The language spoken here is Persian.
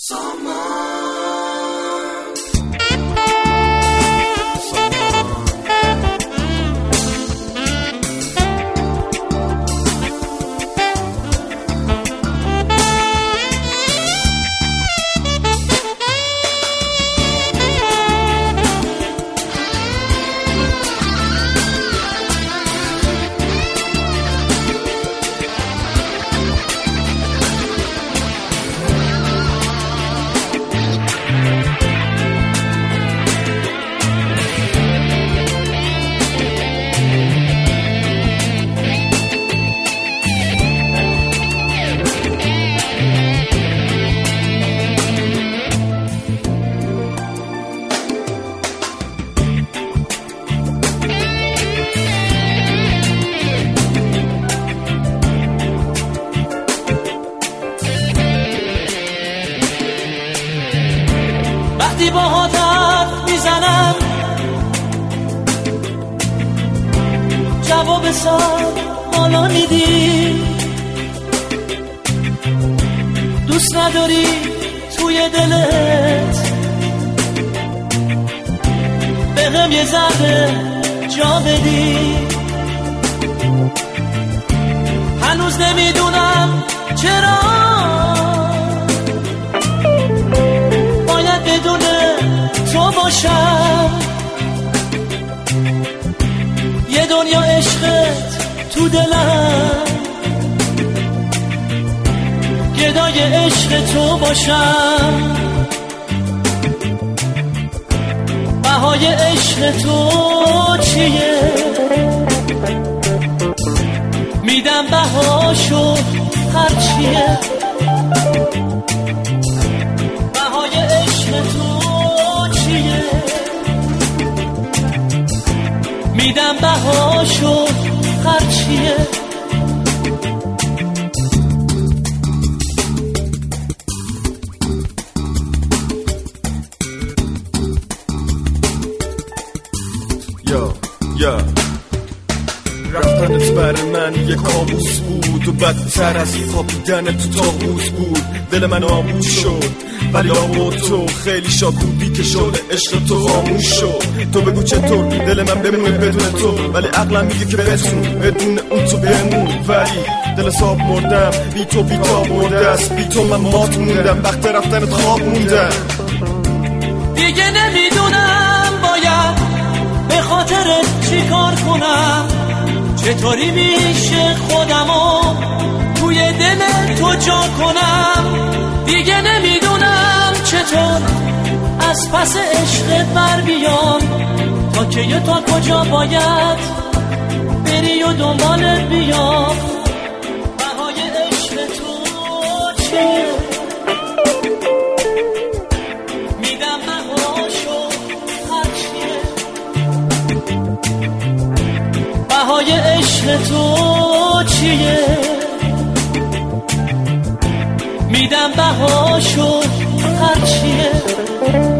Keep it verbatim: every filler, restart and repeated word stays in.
وقتی با حرف میزنم جواب سال حالا میدی، دوست نداری توی دلت بهم یه ذره جا بدی. هنوز نمیدونم چرا باید بدون تو باشم، یه دنیا عشقت تو دلم، گدای عشق تو باشم. بهای عشق تو چیه؟ میدم بهاشو هرچیه. بهای عشق تو چیه؟ میدم بهاشو هرچیه. یا یا رفتنت برای من یه کابوس بود و بدتر از خوابیدن تو طاووس بود. دل من آموز شد ولی آمود تو خیلی شاکوبی که شعله عشق تو خاموش شد. تو بگو چطور دل من بمونه بدون تو، ولی عقلم میگه که بسون بدون اون تو بمون. ولی دل صاحب مردم بی تو بی تا مرده است، بی تو من مات موندم، وقت رفتنت خواب موندم. دیگه نمیدونم باید به خاطرت چی کار کنم، چطوری میشه خودمو توی دل تو جا کنم. دیگه نمیدونم چطور از پس عشقت بر بیام، تا که یه تا کجا باید بری و دنبالت بیام. بهای عشق تو چیه؟ میدم بهاشو هرچیه. بهای عشق تو چیه؟ میدم بهاشو هرچیه.